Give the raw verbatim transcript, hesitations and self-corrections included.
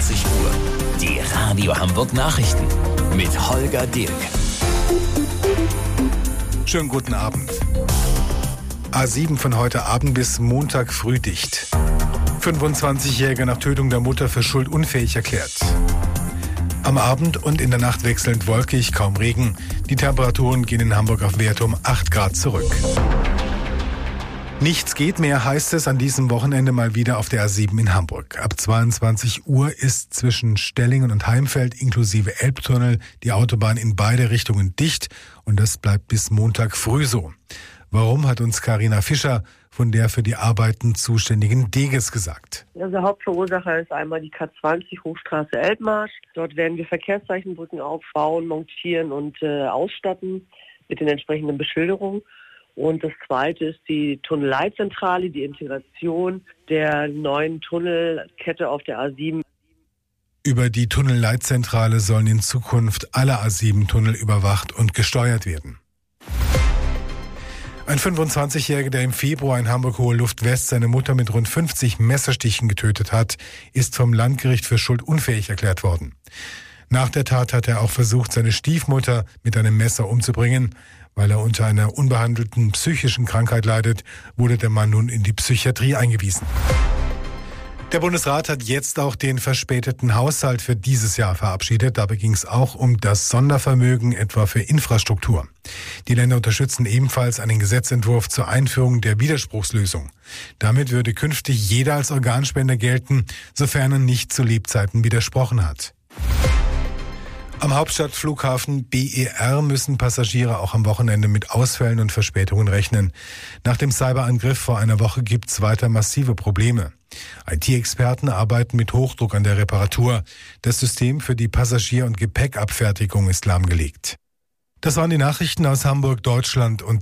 zwanzig Uhr. Die Radio Hamburg Nachrichten mit Holger Dilk. Schönen guten Abend. A sieben von heute Abend bis Montag früh dicht. fünfundzwanzigjähriger nach Tötung der Mutter für schuldunfähig erklärt. Am Abend und in der Nacht wechselnd wolkig, kaum Regen. Die Temperaturen gehen in Hamburg auf Werte um acht Grad zurück. Nichts geht mehr, heißt es an diesem Wochenende mal wieder auf der A sieben in Hamburg. Ab zweiundzwanzig Uhr ist zwischen Stellingen und Heimfeld inklusive Elbtunnel die Autobahn in beide Richtungen dicht und das bleibt bis Montag früh so. Warum, hat uns Carina Fischer von der für die Arbeiten zuständigen Deges gesagt. Also Hauptverursacher ist einmal die K zwanzig Hochstraße Elbmarsch. Dort werden wir Verkehrszeichenbrücken aufbauen, montieren und äh, ausstatten mit den entsprechenden Beschilderungen. Und das zweite ist die Tunnelleitzentrale, die Integration der neuen Tunnelkette auf der A sieben. Über die Tunnelleitzentrale sollen in Zukunft alle A sieben Tunnel überwacht und gesteuert werden. Ein fünfundzwanzigjähriger, der im Februar in Hamburg-Hohe Luft West seine Mutter mit rund fünfzig Messerstichen getötet hat, ist vom Landgericht für schuldunfähig erklärt worden. Nach der Tat hat er auch versucht, seine Stiefmutter mit einem Messer umzubringen. Weil er unter einer unbehandelten psychischen Krankheit leidet, wurde der Mann nun in die Psychiatrie eingewiesen. Der Bundesrat hat jetzt auch den verspäteten Haushalt für dieses Jahr verabschiedet. Dabei ging es auch um das Sondervermögen, etwa für Infrastruktur. Die Länder unterstützen ebenfalls einen Gesetzentwurf zur Einführung der Widerspruchslösung. Damit würde künftig jeder als Organspender gelten, sofern er nicht zu Lebzeiten widersprochen hat. Am Hauptstadtflughafen B E R müssen Passagiere auch am Wochenende mit Ausfällen und Verspätungen rechnen. Nach dem Cyberangriff vor einer Woche gibt es weiter massive Probleme. I T-Experten arbeiten mit Hochdruck an der Reparatur. Das System für die Passagier- und Gepäckabfertigung ist lahmgelegt. Das waren die Nachrichten aus Hamburg, Deutschland und